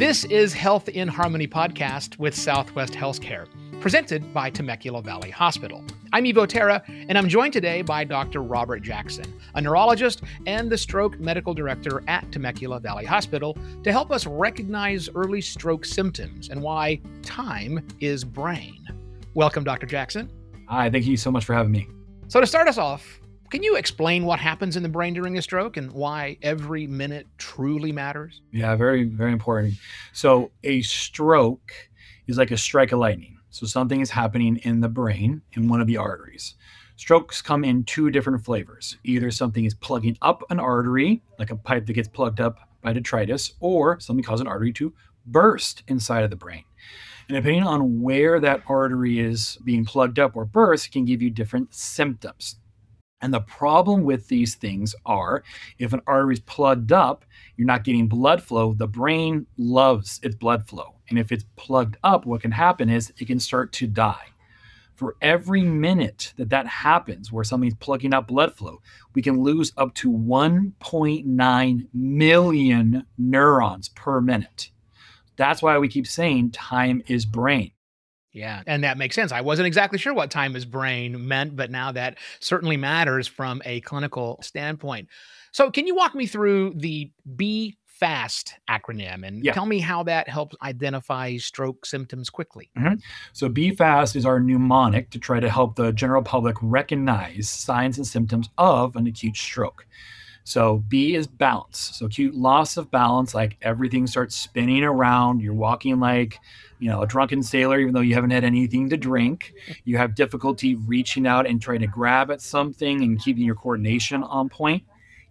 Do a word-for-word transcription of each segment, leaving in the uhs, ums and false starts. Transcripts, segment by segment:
This is Health in Harmony podcast with Southwest Healthcare, presented by Temecula Valley Hospital. I'm Evo Terra, and I'm joined today by Doctor Robert Jackson, a neurologist and the stroke medical director at Temecula Valley Hospital, to help us recognize early stroke symptoms and why time is brain. Welcome, Doctor Jackson. Hi, thank you so much for having me. So to start us off, can you explain what happens in the brain during a stroke and why every minute truly matters? Yeah, very, very important. So a stroke is like a strike of lightning. So something is happening in the brain in one of the arteries. Strokes come in two different flavors. Either something is plugging up an artery, like a pipe that gets plugged up by detritus, or something causes an artery to burst inside of the brain. And depending on where that artery is being plugged up or burst, it can give you different symptoms. And the problem with these things are, if an artery is plugged up, you're not getting blood flow. The brain loves its blood flow. And if it's plugged up, what can happen is it can start to die. For every minute that that happens, where something's plugging up blood flow, we can lose up to one point nine million neurons per minute. That's why we keep saying time is brain. Yeah, and that makes sense. I wasn't exactly sure what time is brain meant, but now that certainly matters from a clinical standpoint. So can you walk me through the B FAST acronym and Yeah. tell me how that helps identify stroke symptoms quickly? Mm-hmm. So B FAST is our mnemonic to try to help the general public recognize signs and symptoms of an acute stroke. So B is balance. So acute loss of balance, like everything starts spinning around. You're walking like, you know, a drunken sailor, even though you haven't had anything to drink. You have difficulty reaching out and trying to grab at something and keeping your coordination on point.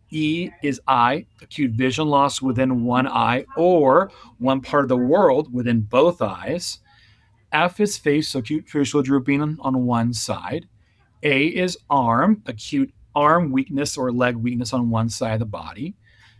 E is eye, acute vision loss within one eye or one part of the world within both eyes. F is face, so acute facial drooping on, on one side. A is arm, acute arm weakness or leg weakness on one side of the body.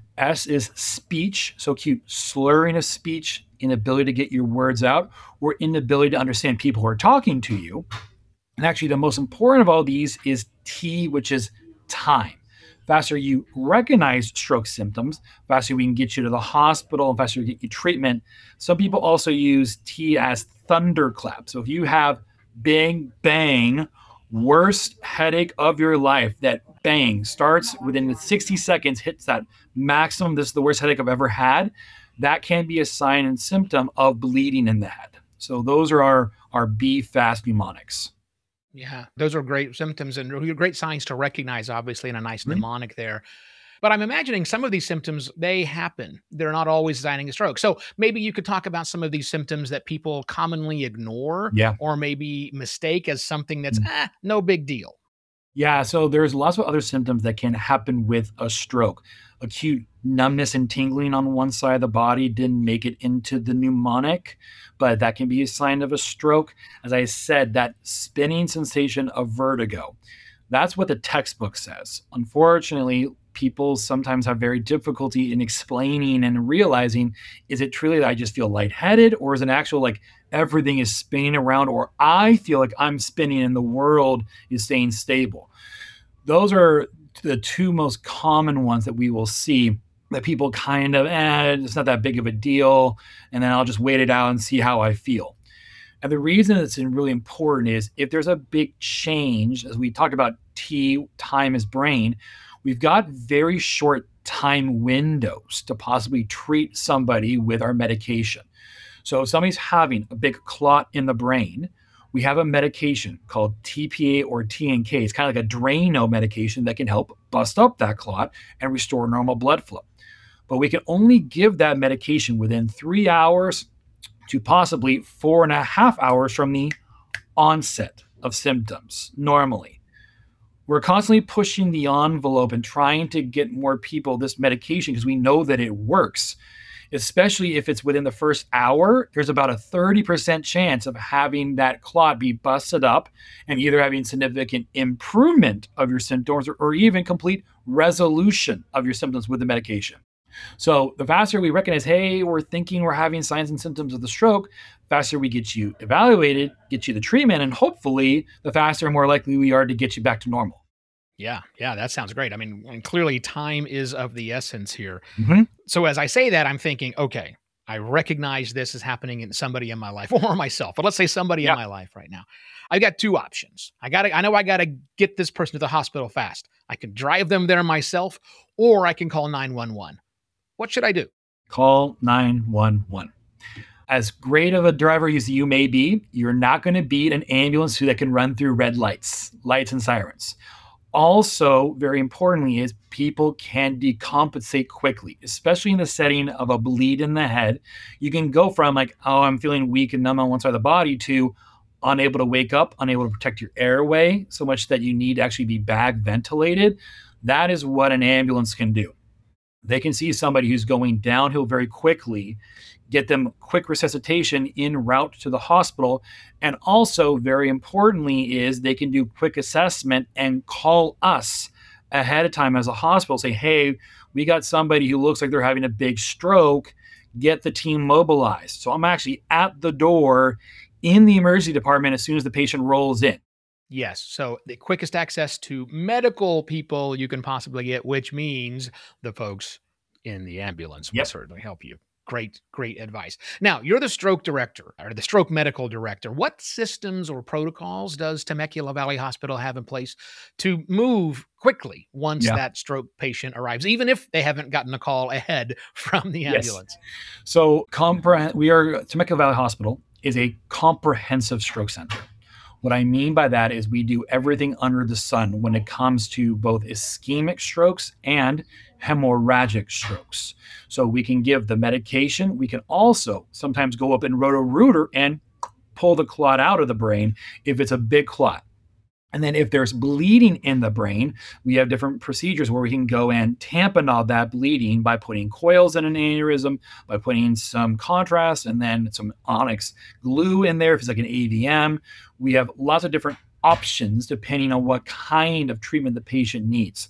S is speech, so acute slurring of speech, inability to get your words out, or inability to understand people who are talking to you. And actually, the most important of all these is T, which is time. Faster you recognize stroke symptoms, faster we can get you to the hospital, and faster we get you treatment. Some people also use T as thunderclap. So if you have big bang, worst headache of your life, that bang starts within sixty seconds, hits that maximum, this is the worst headache I've ever had, that can be a sign and symptom of bleeding in the head. So those are our, our B FAST mnemonics. Yeah, those are great symptoms and really great signs to recognize, obviously, in a nice Mm-hmm. mnemonic there. But I'm imagining some of these symptoms, they happen. They're not always signing a stroke. So maybe you could talk about some of these symptoms that people commonly ignore Yeah. or maybe mistake as something that's ah, no big deal. Yeah, so there's lots of other symptoms that can happen with a stroke. Acute numbness and tingling on one side of the body didn't make it into the mnemonic, but that can be a sign of a stroke. As I said, that spinning sensation of vertigo, that's what the textbook says. Unfortunately, people sometimes have very difficulty in explaining and realizing, is it truly that I just feel lightheaded, or is it actual like everything is spinning around, or I feel like I'm spinning and the world is staying stable? Those are the two most common ones that we will see, that people kind of, eh, it's not that big of a deal, and then I'll just wait it out and see how I feel. And the reason it's really important is if there's a big change, as we talk about T, time is brain, we've got very short time windows to possibly treat somebody with our medication. So if somebody's having a big clot in the brain, we have a medication called T P A or T N K. It's kind of like a Drano medication that can help bust up that clot and restore normal blood flow. But we can only give that medication within three hours to possibly four and a half hours from the onset of symptoms normally. We're constantly pushing the envelope and trying to get more people this medication because we know that it works. Especially if it's within the first hour, there's about a thirty percent chance of having that clot be busted up and either having significant improvement of your symptoms or, or even complete resolution of your symptoms with the medication. So the faster we recognize, hey, we're thinking we're having signs and symptoms of the stroke, faster we get you evaluated, get you the treatment, and hopefully the faster and more likely we are to get you back to normal. Yeah, yeah, that sounds great. I mean, and clearly time is of the essence here. Mm-hmm. So as I say that, I'm thinking, okay, I recognize this is happening in somebody in my life or myself, but let's say somebody in Yeah. my life right now. I've got two options. I got to, I know I got to get this person to the hospital fast. I can drive them there myself, or I can call nine one one. What should I do? Call nine one one. As great of a driver as you may be, you're not going to beat an ambulance that can run through red lights, lights and sirens. Also, very importantly, is people can decompensate quickly, especially in the setting of a bleed in the head. You can go from like, oh, I'm feeling weak and numb on one side of the body to unable to wake up, unable to protect your airway, so much that you need to actually be bag ventilated. That is what an ambulance can do. They can see somebody who's going downhill very quickly, get them quick resuscitation en route to the hospital. And also, very importantly, is they can do quick assessment and call us ahead of time as a hospital, say, hey, we got somebody who looks like they're having a big stroke, get the team mobilized. So I'm actually at the door in the emergency department as soon as the patient rolls in. Yes. So the quickest access to medical people you can possibly get, which means the folks in the ambulance will Yep. certainly help you. Great, great advice. Now, you're the stroke director or the stroke medical director. What systems or protocols does Temecula Valley Hospital have in place to move quickly once Yeah. that stroke patient arrives, even if they haven't gotten a call ahead from the ambulance? Yes. So compre- we are Temecula Valley Hospital is a comprehensive stroke center. What I mean by that is we do everything under the sun when it comes to both ischemic strokes and hemorrhagic strokes. So we can give the medication. We can also sometimes go up in Roto-Rooter and pull the clot out of the brain if it's a big clot. And then if there's bleeding in the brain, we have different procedures where we can go and tamponade that bleeding by putting coils in an aneurysm, by putting some contrast and then some onyx glue in there if it's like an A V M. We have lots of different options depending on what kind of treatment the patient needs.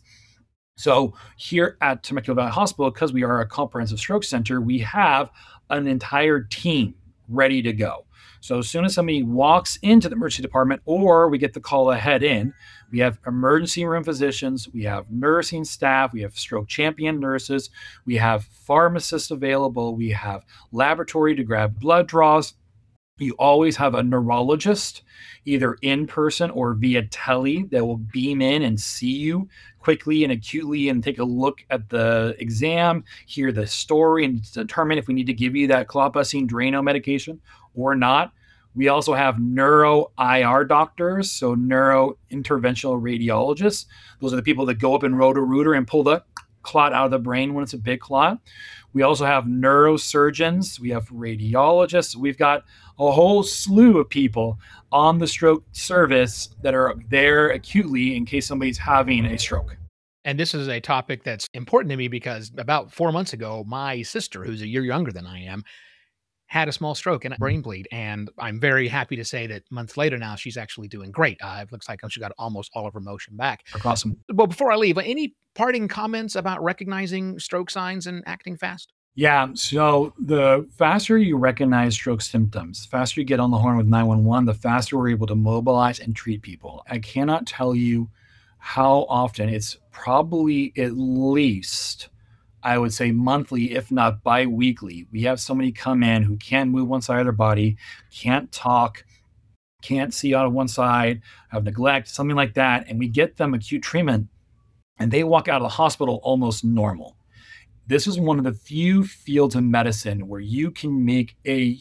So here at Temecula Valley Hospital, because we are a comprehensive stroke center, we have an entire team ready to go. So as soon as somebody walks into the emergency department or we get the call ahead in, we have emergency room physicians, we have nursing staff, we have stroke champion nurses, we have pharmacists available, we have laboratory to grab blood draws. You always have a neurologist, either in person or via tele, that will beam in and see you quickly and acutely and take a look at the exam, hear the story, and determine if we need to give you that clot-busting Drano medication or not. We also have neuro I R doctors, so neuro interventional radiologists. Those are the people that go up in Roto-Rooter and pull the clot out of the brain when it's a big clot. We also have neurosurgeons. We have radiologists. We've got a whole slew of people on the stroke service that are there acutely in case somebody's having a stroke. And this is a topic that's important to me because about four months ago, my sister, who's a year younger than I am, had a small stroke and a brain bleed. And I'm very happy to say that months later now, she's actually doing great. Uh, it looks like she got almost all of her motion back. Awesome. Well, before I leave, any parting comments about recognizing stroke signs and acting fast? Yeah. So the faster you recognize stroke symptoms, the faster you get on the horn with nine one one, the faster we're able to mobilize and treat people. I cannot tell you how often. It's probably at least, I would say monthly, if not bi-weekly. We have somebody come in who can't move one side of their body, can't talk, can't see out of one side, have neglect, something like that. And we get them acute treatment and they walk out of the hospital almost normal. This is one of the few fields of medicine where you can make a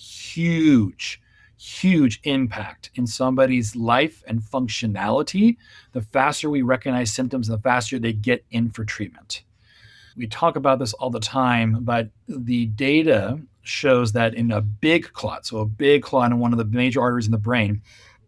huge, huge impact in somebody's life and functionality. The faster we recognize symptoms, the faster they get in for treatment. We talk about this all the time, but the data shows that in a big clot, so a big clot in one of the major arteries in the brain,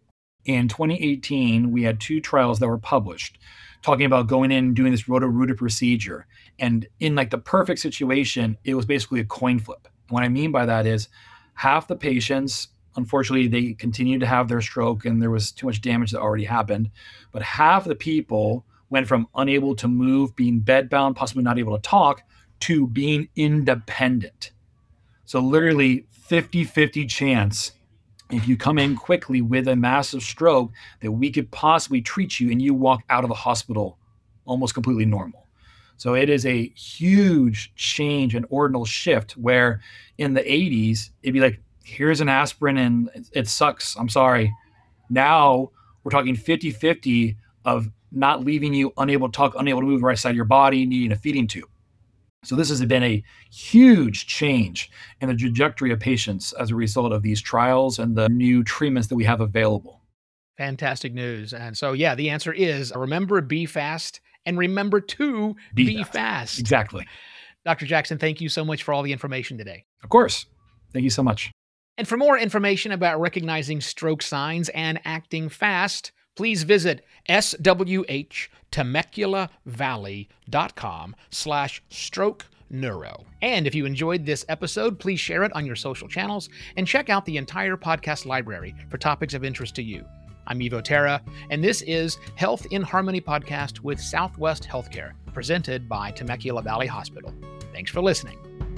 in twenty eighteen, we had two trials that were published talking about going in and doing this Roto-Rooter procedure. And in like the perfect situation, it was basically a coin flip. What I mean by that is half the patients, unfortunately, they continued to have their stroke and there was too much damage that already happened. But half the people went from unable to move, being bedbound, possibly not able to talk, to being independent. So literally fifty-fifty chance if you come in quickly with a massive stroke that we could possibly treat you and you walk out of the hospital almost completely normal. So it is a huge change and ordinal shift where in the eighties, it'd be like, here's an aspirin and it sucks. I'm sorry. Now we're talking fifty-fifty of not leaving you unable to talk, unable to move the right side of your body, needing a feeding tube. So this has been a huge change in the trajectory of patients as a result of these trials and the new treatments that we have available. Fantastic news. And so, yeah, the answer is remember, be fast, and remember to Be be fast. fast. Exactly. Doctor Jackson, thank you so much for all the information today. Of course. Thank you so much. And for more information about recognizing stroke signs and acting fast, please visit s w h temecula valley dot com slash stroke neuro. And if you enjoyed this episode, please share it on your social channels and check out the entire podcast library for topics of interest to you. I'm Ivo Terra, and this is Health in Harmony podcast with Southwest Healthcare, presented by Temecula Valley Hospital. Thanks for listening.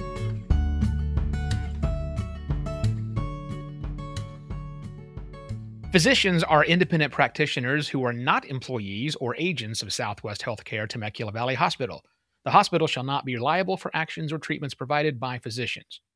Physicians are independent practitioners who are not employees or agents of Southwest Healthcare Temecula Valley Hospital. The hospital shall not be liable for actions or treatments provided by physicians.